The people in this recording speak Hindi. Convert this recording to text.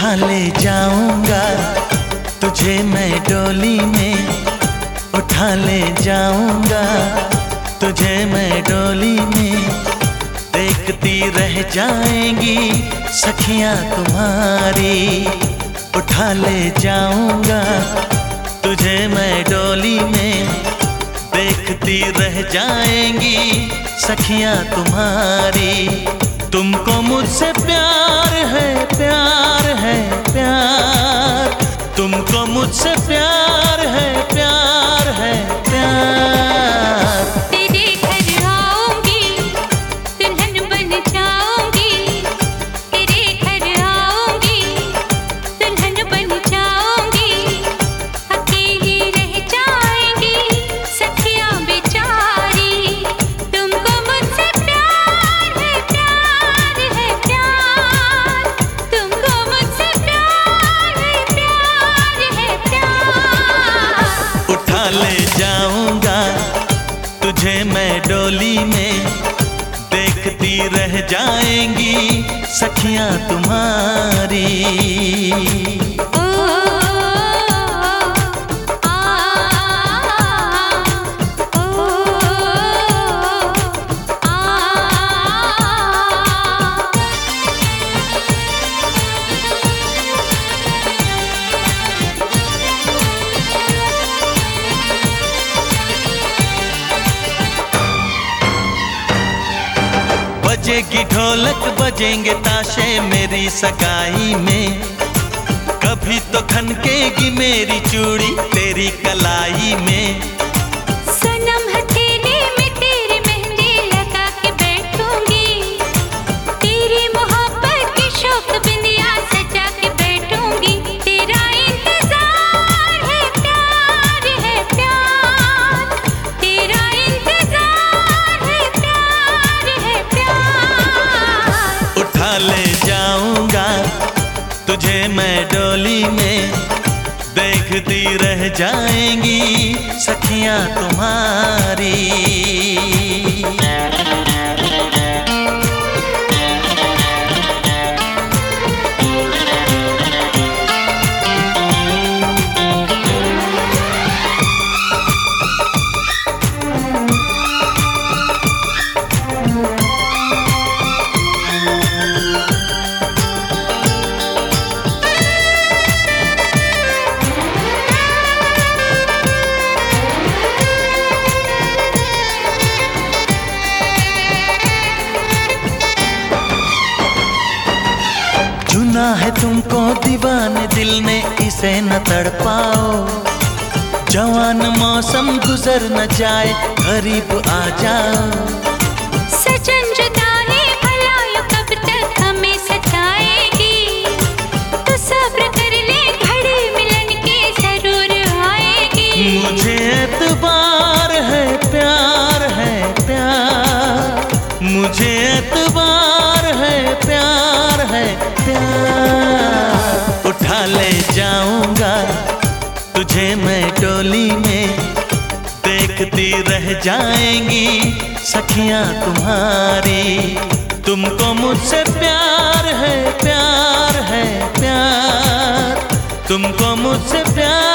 उठा ले जाऊंगा तुझे मैं डोली में, उठा ले जाऊंगा तुझे मैं डोली में। देखती रह जाएंगी सखियां तुम्हारी, उठा ले जाऊंगा तुझे मैं डोली में। देखती रह जाएंगी सखियां तुम्हारी। तुमको मुझसे प्यार है, प्यार है, प्यार। तुमको मुझसे प्यार है, प्यार है, प्यार। तेरे घर आऊंगी, दुल्हन बन जाऊंगी। तेरे घर आऊंगी, दुल्हन बन जाऊंगी। अकेली रह जाएंगी सखियां बेचारी। तुमको मुझसे प्यार है, प्यार है, प्यार। तुमको मुझसे प्यार है, प्यार है, प्यार। उठा ले जाऊंगा तुझे मैं डोली में। देखती रह जाएंगी सखियां तुम्हारी। ओ बजेगी ढोलक बजेंगे ताशे मेरी सगाई में। कभी तो खनकेगी मेरी चूड़ी तेरी कलाई में। सनम हथेली में तेरी मेहंदी लगा के बैठूंगी। तेरी मोहब्बत की शौक बिंदिया सजा के बैठूंगी। तेरा इंतजार है, प्यार है, प्यार। तेरा इंतजार है, प्यार है, प्यार। उठा ले जाऊंगा तुझे मैं डोली में। देखती रह जाएंगी सखियां तुम्हारी। चुना है तुमको दीवाने दिल ने, इसे न तड़पाओ। जवान मौसम गुजर न जाए, करीब आ जाओ। सजन जुदाई भला यूं कब तक हमें सताएगी। तो सब्र कर ले, घड़ी मिलन के जरूर आएगी। मुझे एतबार है, प्यार है, प्यार। मुझे एतबार है, प्यार है, प्यार। उठा ले जाऊंगा तुझे मैं डोली में। देखती रह जाएंगी सखियां तुम्हारी। तुमको मुझसे प्यार है, प्यार है, प्यार। तुमको मुझसे प्यार